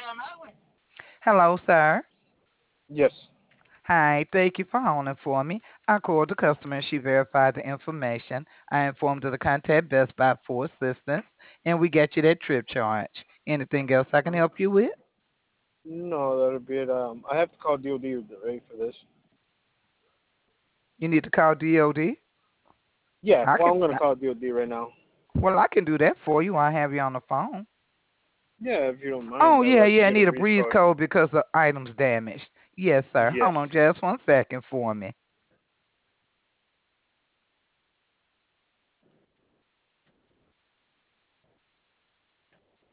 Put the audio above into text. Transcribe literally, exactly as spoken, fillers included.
Hello, sir. Yes. Hi, thank you for holding for me. I called the customer and she verified the information. I informed her to contact Best Buy for assistance, and we get you that trip charge. Anything else I can help you with? No, that'll be it. Um, I have to call D O D right for this. You need to call D O D. Yeah, I well, can. I'm gonna call D O D right now. Well, I can do that for you. I have you on the phone. Yeah, if you don't mind, Oh that way yeah, I can yeah. I get a need a breeze breeze code. code because the item's damaged. Yes, sir. Yes. Hold on just one second for me.